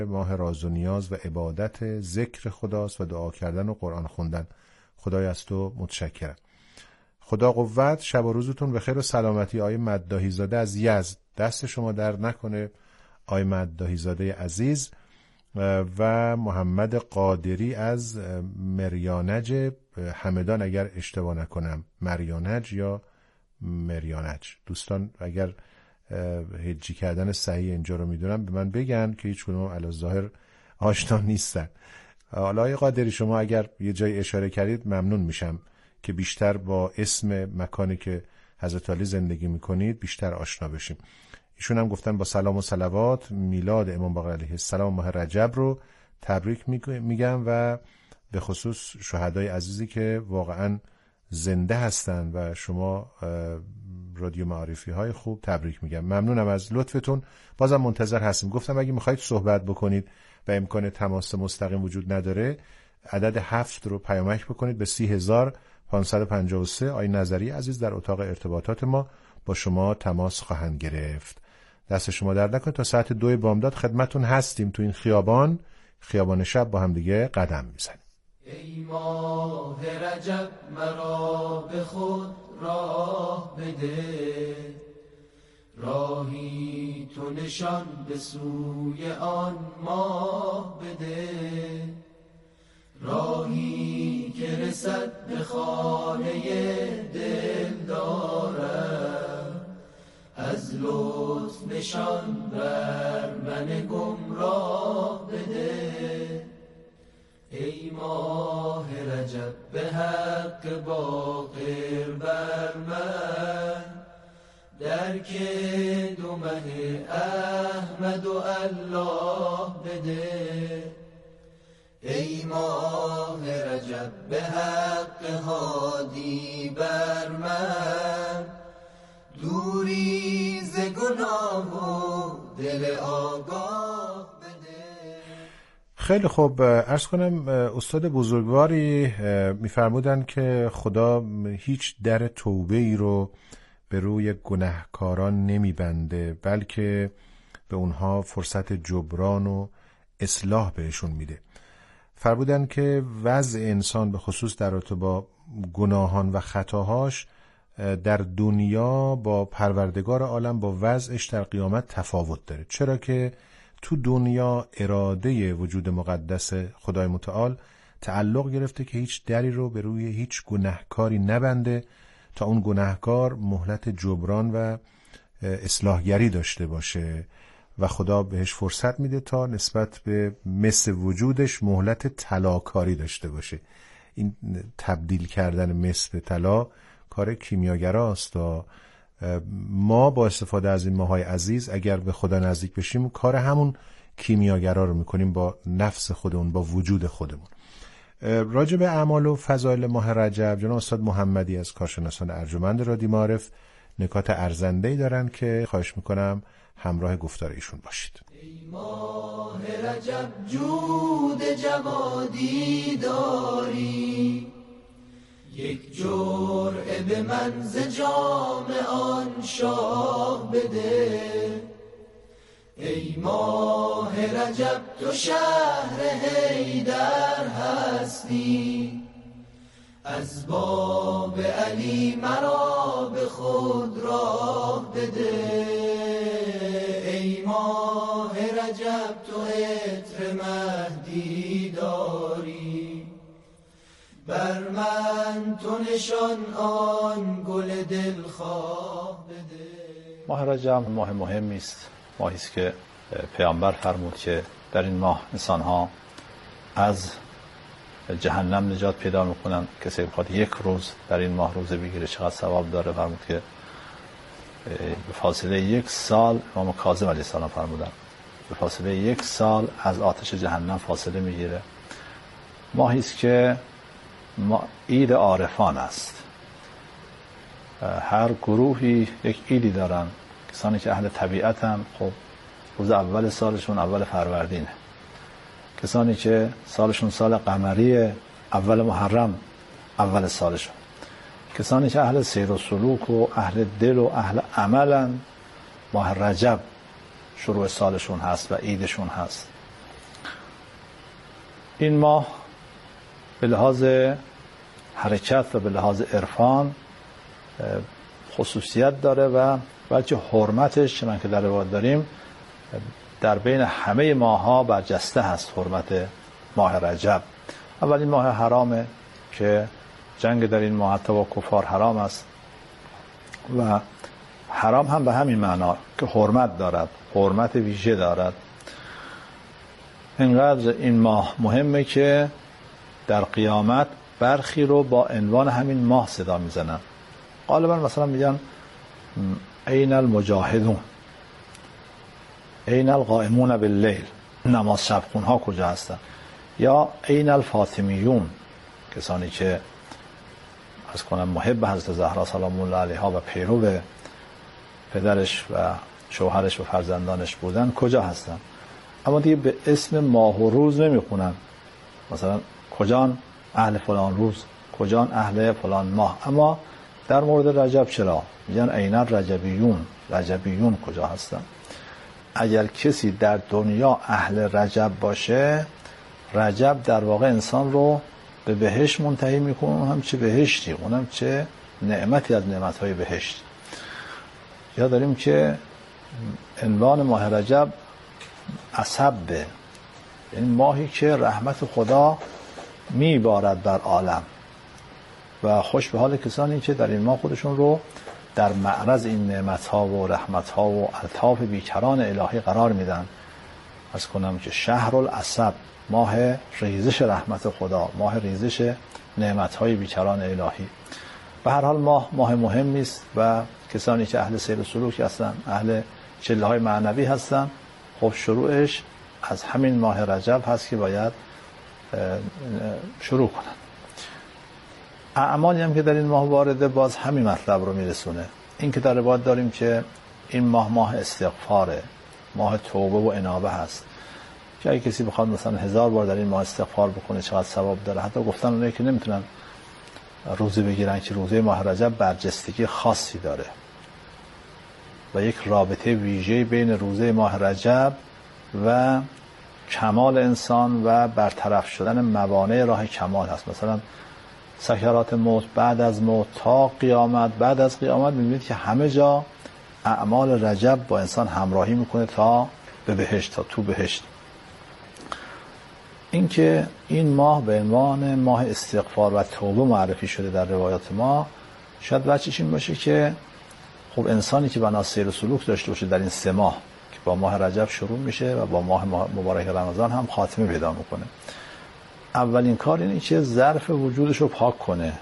ماه راز و نیاز و عبادت ذکر خداست و دعا کردن و قرآن خوندن. خدای از تو متشکرم. خدا قوت. شب و روزتون بخیر و سلامتی. آقای مداحی زاده از یزد، دست شما در نکنه آقای مداحی زاده عزیز. و محمد قادری از مریانج همدان، اگر اشتباه نکنم مریانج یا مریانج. دوستان اگر هجی کردن صحیح اینجا رو میدونم به من بگن که هیچ کدوم علی ظاهر آشنا نیستن. حالا آقای قادری شما اگر یه جای اشاره کردید ممنون میشم که بیشتر با اسم مکانی که حضرت علی زندگی میکنید بیشتر آشنا بشیم. ایشون هم گفتن با سلام و صلوات میلاد امام باقر علیه السلام ماه رجب رو تبریک میگم و به خصوص شهدای عزیزی که واقعا زنده هستن و شما رادیو معارفی های خوب تبریک میگم. ممنونم از لطفتون. بازم منتظر هستیم. گفتم اگه میخواید صحبت بکنید و امکان تماس مستقیم وجود نداره عدد 7 رو پیامک بکنید به 30553. آقای نظری عزیز در اتاق ارتباطات ما با شما تماس خواهند گرفت. دست شما درد نکنه. تا ساعت 2 بامداد خدمتون هستیم. تو این خیابان شب با هم دیگه قدم میزنیم. ای ماه رجب مرا به خود راه بده، راهی تو نشان به سوی آن ماه بده، راهی که رسد به خانه دل دارم، از لطف نشان بر من گمراه بده. ای ماه رجب به حق باقر بر من، درک دو مه احمد و الله بده. ای ماه رجب به حق هادی بر من، دوری ز گناه و دل آگاه بده. خیلی خوب. عرض کنم استاد بزرگواری میفرمودن که خدا هیچ در توبه ای رو به روی گناهکاران نمیبنده، بلکه به اونها فرصت جبران و اصلاح بهشون میده. فرمودن که وضع انسان به خصوص در رابطه با گناهان و خطاهاش در دنیا با پروردگار عالم با وضعش در قیامت تفاوت داره. چرا که تو دنیا اراده وجود مقدس خدای متعال تعلق گرفته که هیچ دری رو به روی هیچ گناهکاری نبنده تا اون گناهکار مهلت جبران و اصلاحگری داشته باشه و خدا بهش فرصت میده تا نسبت به مس وجودش مهلت طلاکاری داشته باشه. این تبدیل کردن مس به طلا کار کیمیاگراست و ما با استفاده از این ماهای عزیز اگر به خدا نزدیک بشیم کار همون کیمیاگرا رو میکنیم با نفس خودمون، با وجود خودمون. راجع به اعمال و فضایل ماه رجب جناب استاد محمدی از کارشناسان ارجمند رادیو معارف نکات ارزنده‌ای دارن که خواهش میکنم همراه گفتار ایشون باشید. ای ماه رجب جود جوادی داری، یک جرعه به من ز جام آن شاه بده. ای ماه رجب تو شهر حیدر هستی، از باب علی مرا به خود راه بده. ای ماه رجب تو عطر مهدی داری، بر من تو نشان آن گل دلخواه بده. ماه رجب ماه مهمی است، ماهی است که پیامبر فرمود که در این ماه انسان‌ها از جهنم نجات پیدا می‌کنند. کسی بخواد یک روز در این ماه روزه بگیره چقدر ثواب داره. فرمود که به فاصله 1 سال، امام کاظم علیه السلام فرمودن به فاصله 1 سال از آتش جهنم فاصله میگیره. ماهی است که عید عارفان است. هر گروهی یک عیدی دارن. کسانی که اهل طبیعتن خب روز اول سالشون اول فروردینه. کسانی که سالشون سال قمری اول محرم اول سالشون. کسانی که اهل سیر و سلوک و اهل دل و اهل عملن ماه رجب شروع سالشون هست و عیدشون هست. این ماه به لحاظ حرکت و به لحاظ عرفان خصوصیت داره و بلکه حرمتش چنان که در روایت داریم در بین همه ماه‌ها برجسته هست، حرمت ماه رجب. اولین ماه حرامه که جنگ در این ماه حتی با کفار حرام است و حرام هم به همین معنا که حرمت دارد، حرمت ویژه دارد. اینقدر این ماه مهمه که در قیامت برخی رو با عنوان همین ماه صدا میزنن. غالبا مثلا میگن این المجاهدون، این القائمون باللیل، نماز شب خونها کجا هستن؟ یا این الفاطمیون، کسانی که از کنم محب حضرت زهرا سلام الله علیها و پیرو پدرش و شوهرش و فرزندانش بودن کجا هستن؟ اما دیگه به اسم ماه و روز نمیخونن، مثلا کجان اهل فلان روز، کجان اهل فلان ماه. اما در مورد رجب چرا؟ میگن این الرجبیون، رجبیون کجا هستن؟ اگر کسی در دنیا اهل رجب باشه، رجب در واقع انسان رو به بهشت منتهی میکنه، اونم چه بهشتی، اونم چه نعمتی از نعمتهای بهشت. یا داریم که عنوان ماه رجب عصبه، یعنی ماهی که رحمت خدا میبارد بر عالم و خوش به حال کسانی که در این ماه خودشون رو در معرض این نعمتها و رحمتها و الطاف بیکران الهی قرار میدن. از کنم که شهر العصب، ماه ریزش رحمت خدا، ماه ریزش نعمتهای بیکران الهی. به هر حال ماه مهمی است و کسانی که اهل سیر و سلوک هستن، اهل چله‌های معنوی هستن، خب شروعش از همین ماه رجب هست که باید شروع کنن. اعمالی هم که در این ماه وارده باز همین مطلب رو میرسونه. این که در روایت داریم که این ماه استغفاره، ماه توبه و انابه هست که اگه کسی بخواد مثلا 1000 بار در این ماه استغفار بکنه چقدر ثواب داره. حتی گفتن اونایی که نمیتونن روزه بگیرن که روزه ماه رجب برجستگی خاصی داره و یک رابطه ویژه‌ای بین روزه ماه رجب و کمال انسان و برطرف شدن موانع راه کمال هست. مثلا سکرات موت، بعد از موت تا قیامت، بعد از قیامت می‌بینید که همه جا اعمال رجب با انسان همراهی میکنه تا به بهشت، تا تو بهشت. این که این ماه به عنوان ماه استغفار و توبه معرفی شده در روایات ما، شاید بچه‌ش این باشه که خب انسانی که بنا سیر و سلوک داشته باشه در این 3 ماه که با ماه رجب شروع میشه و با ماه مبارک رمضان هم خاتمه پیدا میکنه، اولین کار اینه که ظرف وجودش رو پاک کنه،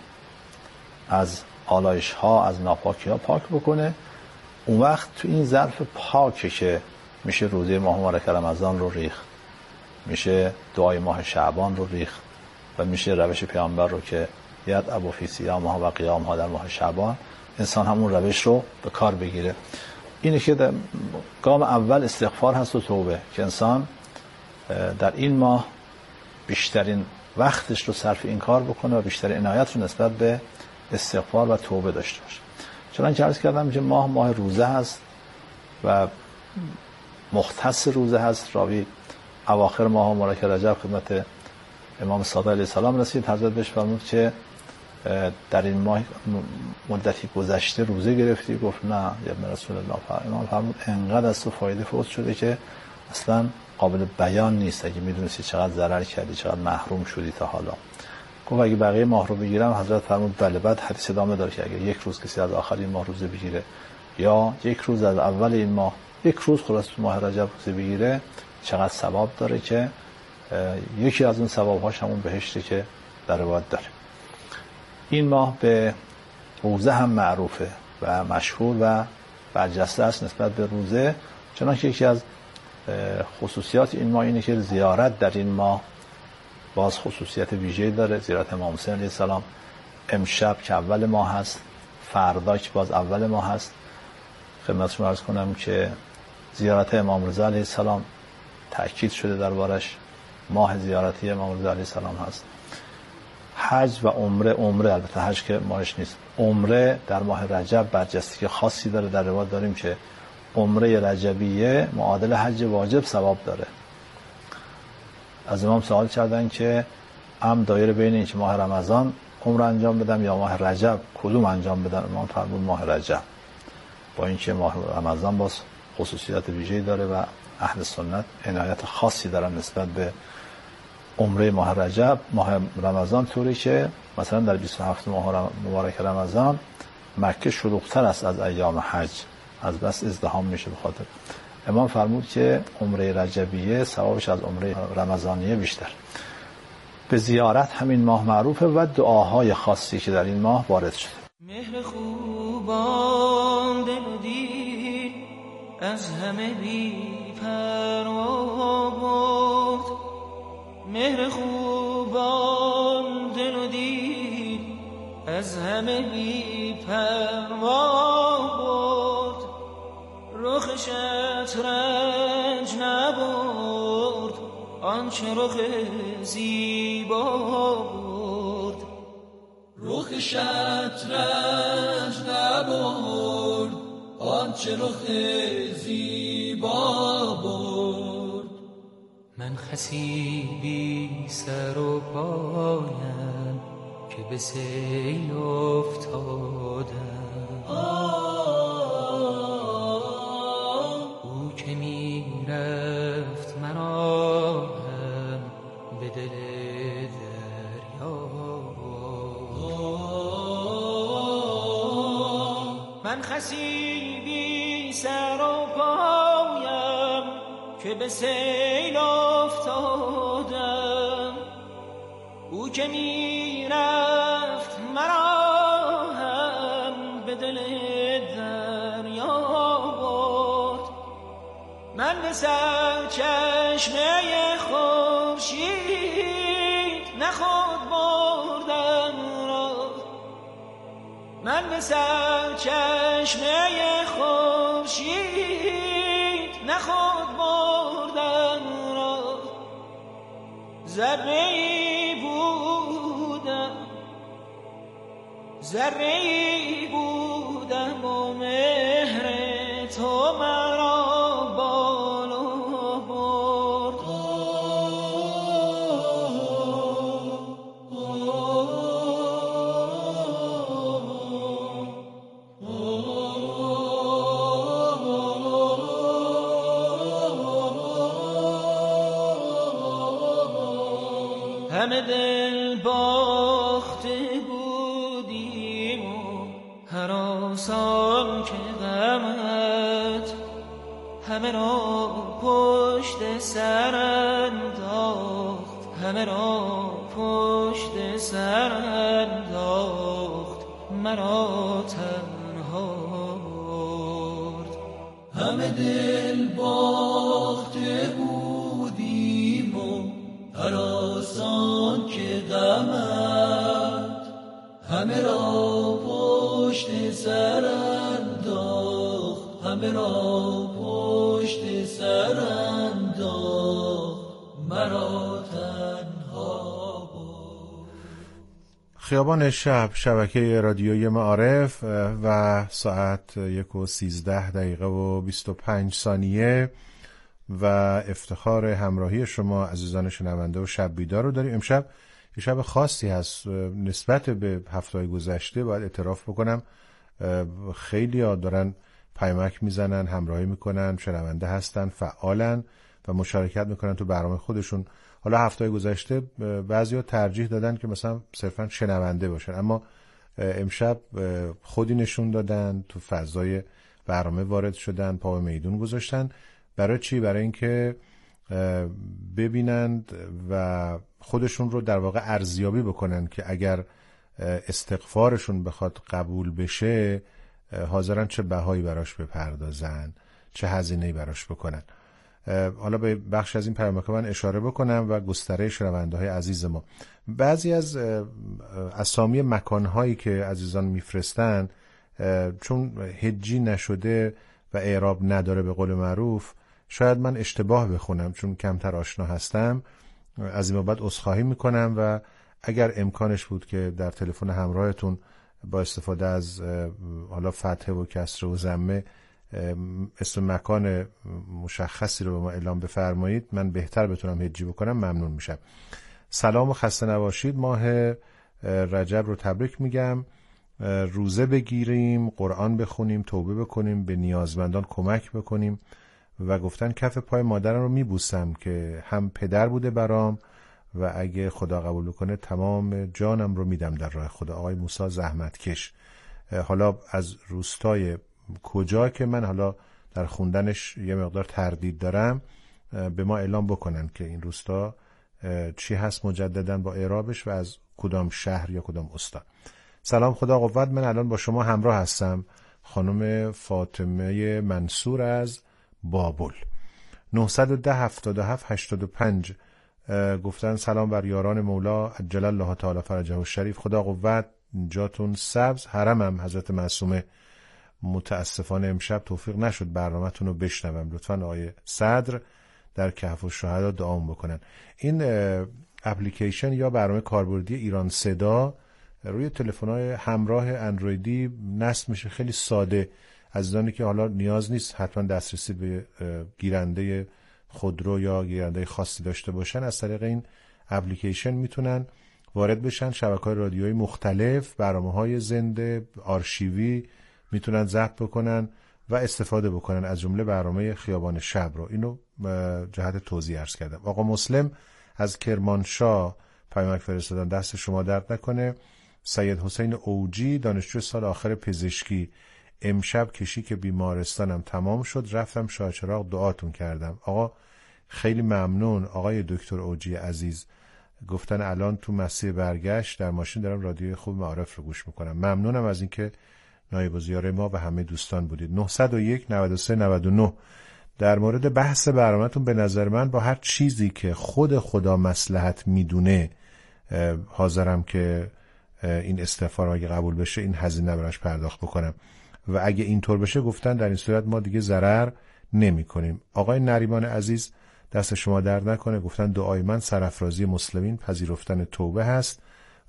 از آلایش ها، از ناپاکی ها پاک بکنه. اون وقت تو این ظرف پاکه که میشه روزه ماه مبارک رمضان رو ریخت، میشه دعای ماه شعبان رو ریخت و میشه روش پیامبر رو که ید ابو فی صیامها و قیامها در ماه شعبان، انسان همون روش رو به کار بگیره. اینه که در گام اول استغفار هست و توبه، که انسان در این ماه بیشترین وقتش رو صرف این کار بکنه و بیشترین عنایت رو نسبت به استغفار و توبه داشته باشه. چون که عرض کردم که ماه روزه هست و مختص روزه هست. راوی اواخر ماه مبارک رجب خدمت امام صادق علیه السلام رسید، حضرت بهش فرمود که در این ماه مدتی گذشته روزه گرفتی؟ گفت نه یا ابن رسول الله. امام فرمود انقدر از تو فایده فوت شده که اصلا قابل بیان نیست. اگه میدونستی چقدر ضرر کردی، چقدر محروم شدی تا حالا. گفت اگه بقیه ماه رو بگیرم؟ حضرت فرمود بله. بعد حدیث ادامه داره که اگه یک روز کسی از آخر این ماه روزه بگیره یا یک روز از اول این ماه، یک روز خلاص تو ماه رجب روزه بگیره، چقدر ثواب داره که یکی از اون ثواب‌هاش همون بهشتی که در روایت داره. این ماه به روزه هم معروفه و مشهور و برجسته است نسبت به روزه، چنانکه یکی از خصوصیات این ماه اینه که زیارت در این ماه باز خصوصیت ویژه‌ای داره. زیارت امام حسین علیه السلام امشب که اول ماه هست، فردا که باز اول ماه هست. خدمتتون عرض کنم که زیارت امام رضا علیه السلام تأکید شده دربارش، ماه زیارتی امام رضا علیه السلام هست. حج و عمره البته حج که ماهش نیست، عمره در ماه رجب برجستگی خاصی داره. در روایت داریم که عمره رجبیه معادل حج واجب ثواب داره. از امام سوال کردن که دایره بین این که ماه رمضان عمره انجام بدم یا ماه رجب کدوم انجام بدم؟ امام فرمود ماه رجب، با اینکه ماه رمضان باز خصوصیت ویژه‌ای داره و اهل سنت عنایت خاصی دارن نسبت به عمره ماه رجب. ماه رمضان طوری که مثلا در 27 ماه مبارک رمضان مکه شلوغ‌تر است از ایام حج، از بس ازدحام میشه. بخاطر امام فرمود که عمره رجبیه ثوابش از عمره رمضانیه بیشتر. به زیارت همین ماه معروفه و دعاهای خاصی که در این ماه وارد شده. مهر خوبان دل دید از همه بی پروا برد، مهر خوبان دل دید از همه بی پروا برد، رخ شطرنج نبرد آنچه رخ زیبا برد، رخ شطرنج نبرد آنچه رخ زیبا برد. من خسیبی سر و پایم که به سیل افتادم، او که می رفت مرا هم به دل دریا. من خسیبی سر و پایم که به سیل افتادم، او که می رفت مرا هم به دل دریا برد. من به سر چشمه خورشید نه خود بردم را، من به سر چشمه خورشید نه خود بردم را، ذره‌ای بودم و مهر تو مرا بالا برد. همه دل باخته بودیم و هراسان که غمت همه را پشت سر انداخت، همه را پشت سر انداخت، مرا تنها برد. همه دل باخته بودیم و هراسان که غمت همه را پشت سر انداخت، همه را پشت سر انداخت، مرا تنها برد. خیابان شب، شبکه رادیویی معارف و ساعت 1:13 و 25 ثانیه و افتخار همراهی شما عزیزان شنونده و شب بیدار رو داریم. امشب یه شب خاصی هست نسبت به هفته‌های گذشته. باید اعتراف بکنم خیلی ها دارن پیامک میزنن، همراهی میکنن، شنونده هستن، فعالن و مشارکت میکنن تو برنامه خودشون. حالا هفته‌های گذشته بعضیا ترجیح دادن که مثلا صرفا شنونده باشن، اما امشب خودی نشون دادن، تو فضای برنامه وارد شدن، پا به میدون گذاشتن. برای چی؟ برای اینکه ببینند و خودشون رو در واقع ارزیابی بکنن که اگر استغفارشون بخواد قبول بشه حاضرن چه بهایی براش بپردازن، چه هزینه‌ای براش بکنن. حالا به بخش از این پیامک من اشاره بکنم و گستره شنونده‌های عزیز ما. بعضی از اسامی مکان‌هایی که عزیزان میفرستن چون هجی نشده و اعراب نداره به قول معروف، شاید من اشتباه بخونم چون کمتر آشنا هستم. از این بعد عذرخواهی میکنم و اگر امکانش بود که در تلفن همراهتون با استفاده از حالا فتحه و کسره و ضمه اسم مکان مشخصی رو به ما اعلام بفرمایید، من بهتر بتونم هجی بکنم ممنون میشم. سلام و خسته نباشید. ماه رجب رو تبریک میگم. روزه بگیریم، قرآن بخونیم، توبه بکنیم، به نیازمندان کمک بکنیم و گفتن کف پای مادرم رو میبوسم که هم پدر بوده برام و اگه خدا قبول کنه تمام جانم رو میدم در راه خدا. آقای موسی زحمتکش. حالا از روستای کجا که من حالا در خوندنش یه مقدار تردید دارم، به ما اعلام بکنن که این روستا چی هست مجدداً با اعرابش و از کدام شهر یا کدام استان. سلام، خدا قوت. من الان با شما همراه هستم. خانم فاطمه منصور از بابل. 910 77 85 گفتن سلام بر یاران مولا عجل الله تعالی فرجه الشریف. خدا قوت، جاتون سبز. حرمم حضرت معصومه. متاسفانه امشب توفیق نشد برنامه‌تون رو بشنوم. لطفاً آقای صدر در کهف الشهدا دعا بکنن. این اپلیکیشن یا برنامه کاربردی ایران صدا روی تلفن‌های همراه اندرویدی نصب میشه. خیلی ساده. عزیزانی که حالا نیاز نیست حتما دسترسی به گیرنده خودرو یا گیرنده خاصی داشته باشن، از طریق این اپلیکیشن میتونن وارد بشن. شبکه‌های رادیویی مختلف، برنامه‌های زنده، آرشیوی میتونن ضبط بکنن و استفاده بکنن، از جمله برنامه خیابان شب رو. اینو جهت توضیح عرض کردم. آقا مسلم از کرمانشاه پیامک فرستادن، دست شما درد نکنه. سید حسین اوجی دانشجو سال آخر پزشکی، امشب کشی که بیمارستانم تمام شد رفتم شاه چراغ دعاتون کردم. آقا خیلی ممنون آقای دکتر اوجی عزیز. گفتن الان تو مسیر برگشت در ماشین دارم رادیوی خوب معارف رو گوش میکنم. ممنونم از اینکه نایب الزیاره ما و همه دوستان بودید. 901 93 99 در مورد بحث برنامه‌تون به نظر من با هر چیزی که خود خدا مصلحت میدونه حاضرم که این استغفار اگه قبول بشه این هزینه براش پرداخت بکنم و اگه اینطور بشه گفتن در این صورت ما دیگه ضرر نمی کنیم. آقای نریمان عزیز دست شما درد نکنه. گفتن دعای من سرافرازی مسلمین، پذیرفتن توبه هست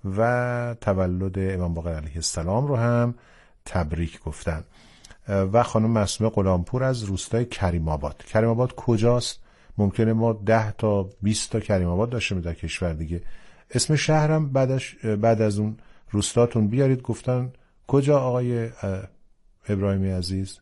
و تولد امام باقر علیه السلام رو هم تبریک گفتن. و خانم معصومه غلامپور از روستای کریم آباد. کریم آباد کجاست؟ ممکنه ما 10 تا 20 تا کریم آباد داشته در کشور دیگه. اسم شهرم بعد از اون روستاتون بیارید. گفتن کجا آقای ابراهیمی عزیز؟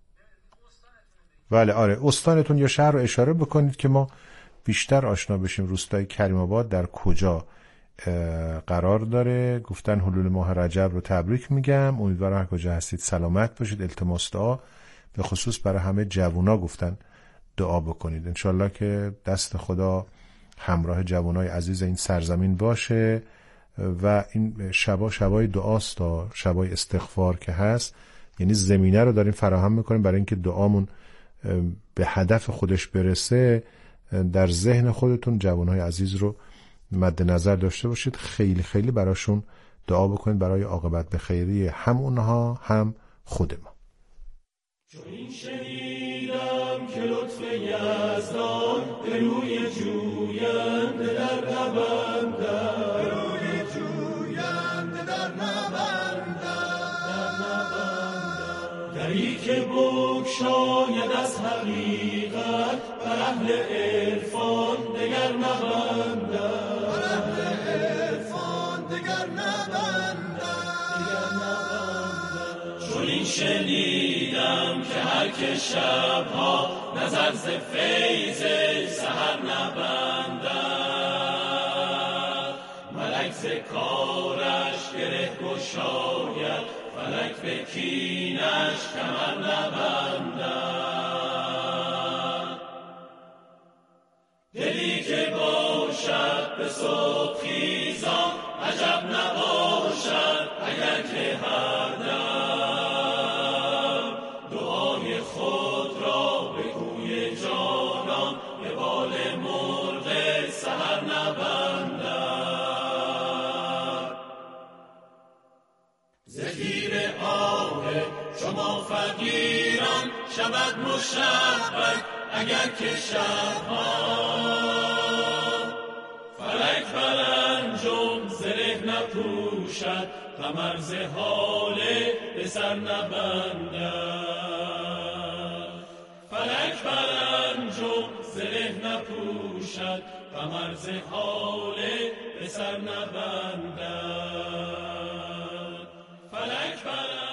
بله آره، استانتون یا شهر رو اشاره بکنید که ما بیشتر آشنا بشیم. روستای کریم آباد در کجا قرار داره؟ گفتن حلول ماه رجب رو تبریک میگم. امیدوارم هر کجا هستید سلامت باشید. التماس دعا به خصوص برای همه جوونا گفتن دعا بکنید. انشالله که دست خدا همراه جوانای عزیز این سرزمین باشه و این شبای دعاست تا شبای استغفار که هست. یعنی زمینه رو داریم فراهم میکنیم برای اینکه دعامون به هدف خودش برسه. در ذهن خودتون جوانای عزیز رو مد نظر داشته باشید. خیلی خیلی براشون دعا بکنید برای عاقبت به خیری هم اونها هم خود ما. چون این شنیدم که لطف یزدان به روی جوینده در نبندم، به روی جوینده در نبندم، دری که بگشاید از حقیقت بر اهل عرفان دگر نبندم، چون شنیدم که هر که شبها نظر ز فیض سحر نبندد، ملک ز کارش گره گشاید، فلک به کینش کمر نبندد. دلی که باشد به صبح خیزان عجب نباشد اگر که هر دم دعای خود را به کوی جانان به بال مرغ سحر نبندد. زفیر آه شما فقیران شود مشبک اگر که شبها فلک برنجم زره نپوشد، قمر ز هاله به سر نبندد. فلک برنجو زره نپوشد قمر ز حاله به سر نبندد فلک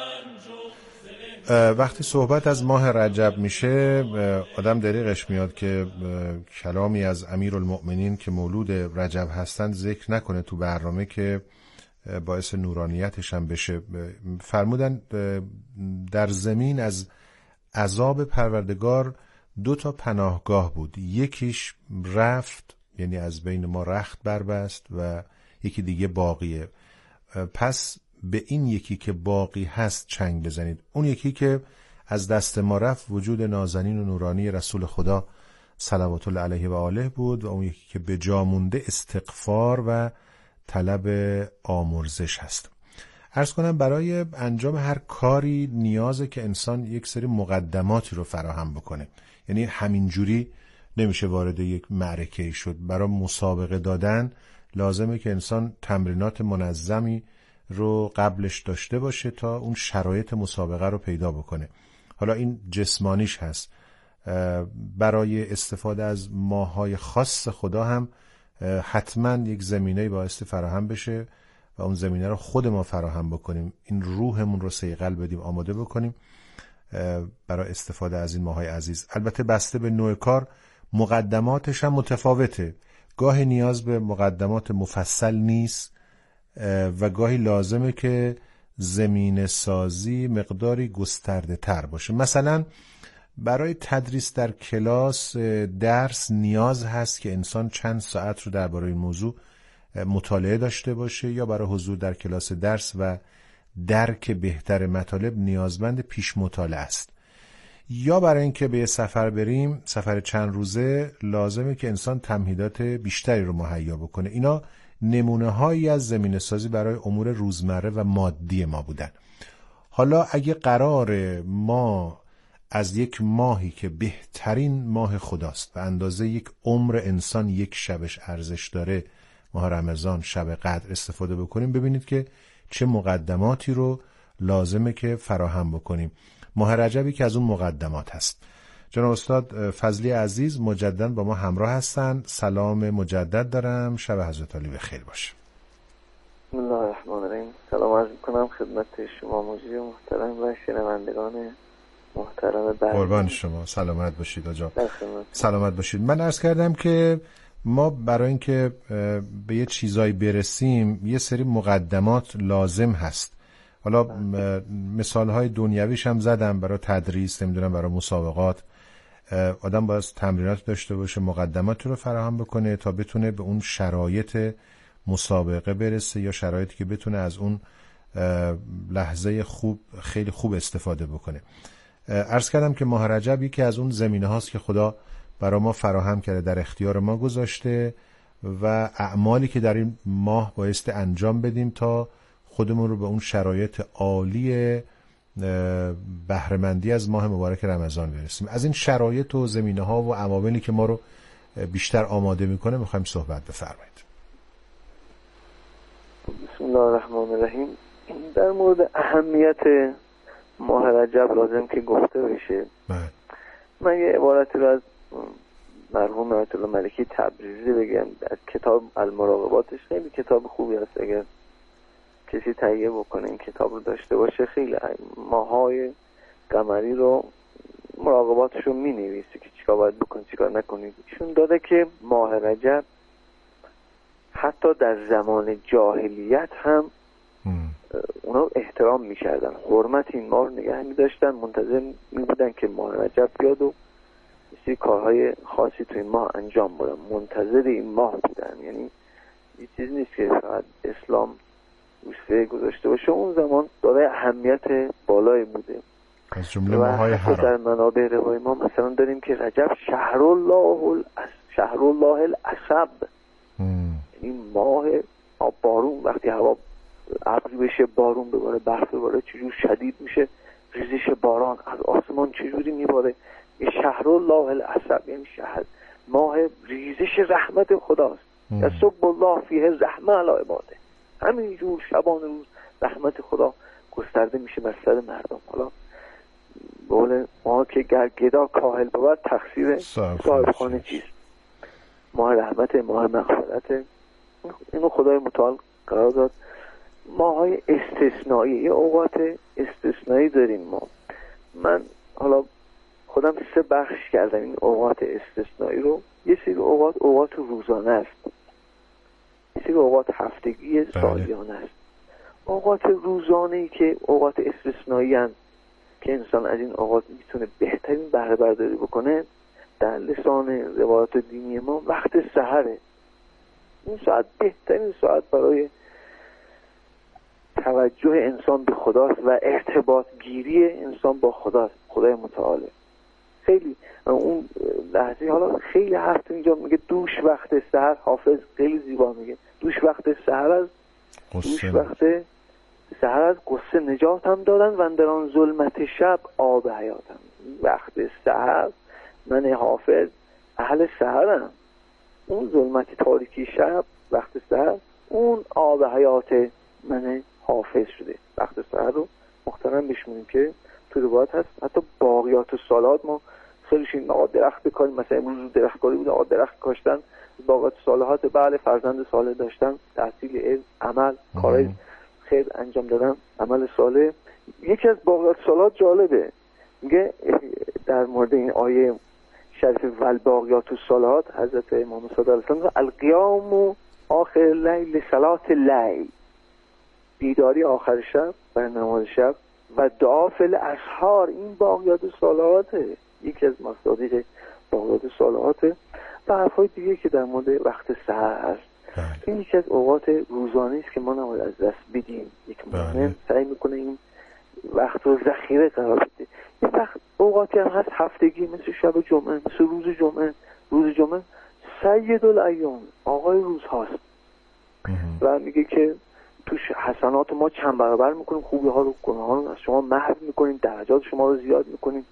برنجو. وقتی صحبت از ماه رجب میشه آدم دریغش میاد که کلامی از امیرالمؤمنین که مولود رجب هستند ذکر نکنه تو برنامه که باعث نورانیتش هم بشه. فرمودن در زمین از عذاب پروردگار 2 پناهگاه بود، یکیش رفت یعنی از بین ما رخت بربست و یکی دیگه باقیه. پس به این یکی که باقی هست چنگ بزنید. اون یکی که از دست ما رفت وجود نازنین و نورانی رسول خدا صلوات الله علیه و آله بود و اون یکی که به جا مونده استغفار و طلب آمرزش هست. عرض کنم برای انجام هر کاری نیازه که انسان یک سری مقدماتی رو فراهم بکنه. یعنی همینجوری نمیشه وارد یک معرکه شد. برای مسابقه دادن لازمه که انسان تمرینات منظمی رو قبلش داشته باشه تا اون شرایط مسابقه رو پیدا بکنه. حالا این جسمانیش هست. برای استفاده از ماه‌های خاص خدا هم حتما یک زمینه‌ای بایستی فراهم بشه و اون زمینه رو خود ما فراهم بکنیم. این روحمون رو صیقل بدیم، آماده بکنیم برای استفاده از این ماه‌های عزیز. البته بسته به نوع کار مقدماتش هم متفاوته. گاهی نیاز به مقدمات مفصل نیست و گاهی لازمه که زمینه سازی مقداری گسترده تر باشه. مثلا برای تدریس در کلاس درس نیاز هست که انسان چند ساعت رو درباره این موضوع مطالعه داشته باشه، یا برای حضور در کلاس درس و درک بهتر مطالب نیازمند پیش مطالعه است، یا برای اینکه به یه سفر بریم، سفر چند روزه، لازمه که انسان تمهیدات بیشتری رو مهیا بکنه. اینا نمونه هایی از زمینه سازی برای امور روزمره و مادی ما بودن. حالا اگه قرار ما از یک ماهی که بهترین ماه خداست و اندازه یک عمر انسان یک شبش ارزش داره، ماه رمضان، شب قدر، استفاده بکنیم، ببینید که چه مقدماتی رو لازمه که فراهم بکنیم. ماه رجبی که از اون مقدمات هست. جناب استاد فضلی عزیز مجدداً با ما همراه هستن. سلام مجدد دارم. شب حضرت علی بخیر باشه. بسم الله الرحمن الرحیم. سلام عرض می‌کنم خدمت شما مجری محترم و شنوندگان محترم برنامه. قربان شما، سلامت باشید آقا. سلامت باشید. من عرض کردم که ما برای اینکه به یه چیزایی برسیم یه سری مقدمات لازم هست. حالا مثالهای دنیویش هم زدم برای تدریس، نمیدونم برای مسابقات. آدم باید تمرینات داشته باشه، مقدماتی رو فراهم بکنه تا بتونه به اون شرایط مسابقه برسه یا شرایطی که بتونه از اون لحظه خوب خیلی خوب استفاده بکنه. عرض کردم که ماه رجب یکی از اون زمینه هاست که خدا برای ما فراهم کرده، در اختیار ما گذاشته و اعمالی که در این ماه بایستی انجام بدیم تا خودمون رو به اون شرایط عالی بهره‌مندی از ماه مبارک رمضان برسیم. از این شرایط و زمینه ها و عواملی که ما رو بیشتر آماده میکنه میخوایم صحبت بفرمایید. بسم الله الرحمن الرحیم. در مورد اهمیت ماه رجب لازم که گفته بشه. من یه عبارتی رو از مرحوم آیت الله ملکی تبریزی بگم از کتاب المراقباتش. خیلی کتاب خوبی هست، اگر کسی تهیه بکنه این کتاب رو داشته باشه. خیلی ماهای قمری رو مراقباتش رو می نویسه که چیکار باید بکنید چیکار نکنید. ایشون داده که ماه رجب حتی در زمان جاهلیت هم اونا احترام می کردن، حرمت این ماه رو نگه می داشتن، منتظر می بودن که ماه رجب بیاد و یه کارهای خاصی تو این ماه انجام بدن، منتظر این ماه بودن. یعنی یه چیز نیست که فقط اسلام روسیه گذاشته باشه، اون زمان دارای اهمیت بالایی بوده. از جمله ماهای حرام در منابع روای ما مثلا داریم که رجب شهر الله العصب، یعنی ماه بارون، وقتی هوا ابری بشه، بارون بباره، برف بباره، چجور شدید میشه ریزش باران از آسمان، چجوری میباره. این شهر الله العصب یعنی شهر ماه ریزش رحمت خداست. یصب الله فیه الرحمه علی عباده. همینجور شبان روز رحمت خدا گسترده میشه بر سر مردم. حالا بقول ما که گدا کاهل بود تقصیر صاحب خانه چیست. ماه رحمت، ماه مغفرت، اینو خدای متعال قرار داد. ماهای استثنایی، یه اوقات استثنایی داریم ما. من حالا خودم 3 بخش کردم این اوقات استثنایی رو. یه سری اوقات روزانه است، یه سری اوقات هفتگی سالیانه است. اوقات روزانه‌ای که اوقات استثنایی هستند که انسان از این اوقات میتونه بهترین بهره برداری بکنه، در لسان روایات دینی ما وقت سحره. این ساعت بهترین ساعت برای توجه انسان به خداست و ارتباط گیری انسان با خدای متعال. خیلی اون لحظه، حالا خیلی حرف اینجا میگه دوش وقت سحر، حافظ خیلی زیبا میگه دوش وقت سحر از قصه نجاتم دادن و اندران ظلمت شب آب حیاتم. وقت سحر من حافظ اهل سحرم، اون ظلمت تاریکی شب وقت سحر اون آب حیات من حافظ شده. وقت سحر رو محترم بشمونیم که تو روایت هست حتی باقیات الصالحات ما خیلیشین آقا درخت بکاریم، مثلا امروز درخت کاری بود، آقا درخت کاشتن، باقیات الصالحات بله فرزند صالح داشتن، تحصیل علم، عمل، کارهای خیر انجام دادن، عمل صالح. یکی از باقیات الصالحات جالبه، میگه در مورد این آیه شریف والباقیات الصالحات حضرت امام صادق علیه السلام القیام آخر لیل صلات لیل، بیداری آخر شب برای نماز شب و دعا فی الاسحار، این باقیات الصالحاته، یکی از مصادیق باقیات الصالحاته. و حرفای دیگه که در مورد وقت سحر هست. این یکی از اوقات روزانه است که ما نباید از دست بدیم. یک مؤمن سعی میکنه این وقت رو ذخیره قرار بده. یه وقت اوقاتی هم هست هفتگی، مثل شب جمعه، مثل روز جمعه. روز جمعه سید الایام، آقای روز هاست و میگه که توش حسنات ما چند برابر میکنیم، خوبی ها رو، گناه ها رو از شما محو میکنیم، درجات شما رو زیاد میکنیم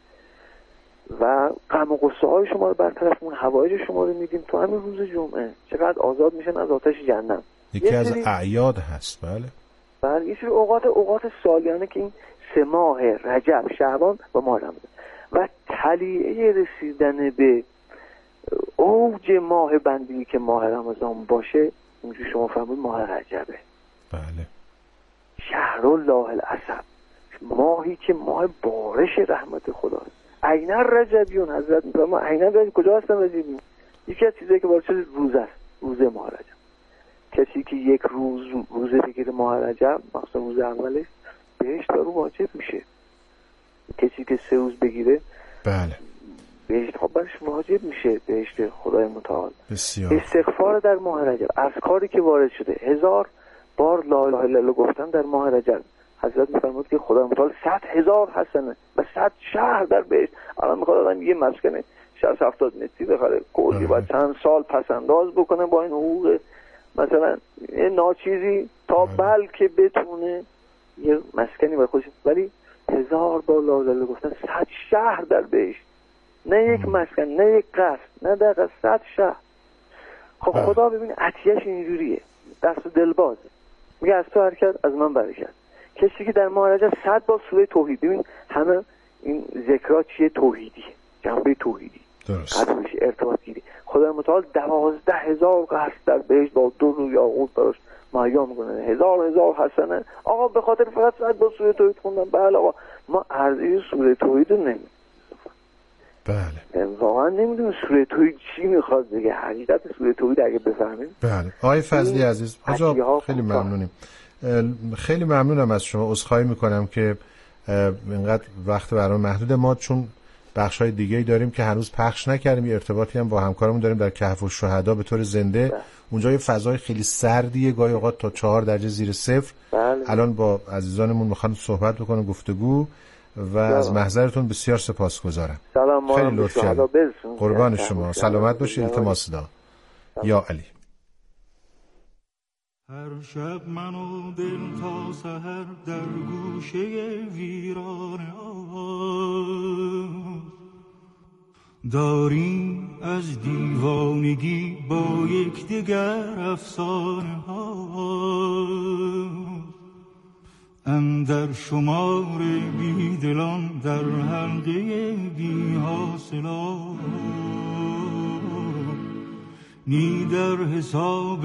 و غم و غصه های شما رو برطرف میکنیم، حوایج شما رو میدیم. تو همین روز جمعه چقدر آزاد میشن از آتش جهنم. یکی از اعیاد هست. بله یه سری اوقات سالیانه که این 3 ماه رجب، شعبان و ماه رمضان و طلیعه رسیدن به اوج ماه بندی که ماه رمضان باشه، اینجوری شما فهمید ماه رجبه. بله. شهر الله العصب، ماهی که ماه بارش رحمت خداست. عین رجبیون، حضرت میفرما عین رجب کجا هستن رجبیون؟ یکی از چیزایی که باعث روز است، روز ماه رجب. کسی که یک روزه بگیره ماه رجب، مثلا روز اولش، بهشت برو واجب میشه. کسی که 3 روز بگیره بله بهشت برش واجب میشه، بهشت خدای متعال. بسیار. استغفار در ماه رجب، از کاری که وارد شده 1000 بار لا اله الا الله گفتن در ماه رجب. حضرت میفرمود که خدای متعال 100,000 حسنه و 100 شهر در بهشت. الان میخواد آدم یه مسکن 60-70 متری بخره، کلی باید چند سال پس انداز بکنه با این حقوق مثلا ناچیزی تا بلکه بتونه یه مسکنی برای خودش. ولی 1000 بار لا اله الا الله گفتن 100 شهر در بهشت، نه یک مسکن، نه یک قصر، نه دقیقا 100 شهر. خب خدا ببین عطیه‌اش اینجوریه، دست و دلبازه، میگه از تو حرکت از من برکت. کسی که در ماه رجب 100 بار سوره توحید، ببین همه این ذکرات چیه؟ توحیدی، جنبه توحیدی، قدرش ارتباط گیری. خدای متعال 12,000 قصر در بهشت با در و یاقوت براش مهیا میکنه، 1000 حسنه. آقا به خاطر فقط 100 بار سوره توحید خوندن. بله آقا ما ارزش سوره توحید رو نمیدونیم. بله واقعا نمیدونم سوره توحید چی میخواد بگه، حقیقت سوره توحید اگه بفهمیم. بله آقای فضلی عزیز، خیلی ممنونیم. خیلی ممنونم از شما. عذرخواهی میکنم که اینقدر وقت برای محدود ما، چون بخش‌های دیگه‌ای داریم که هنوز پخش نکردیم. یه ارتباطی هم با همکارمون داریم در کهف الشهدا به طور زنده. اونجا یه فضای خیلی سردیه، گاهی اوقات تا 4 درجه زیر صفر. الان با عزیزانمون میخوام صحبت بکنم، گفتگو، و از محضرتون بسیار سپاسگزارم. سلام، خیلی لطف کردید. قربان شما، سلامت باشید. التماس دارم. یا علی. هر شب من و دل تا سحر در گوشه ویرانه داریم از دیوانگی با یکدیگر افسانه ها. اندر شمار بی دلان در حلقه بی حاصلان، نی در حساب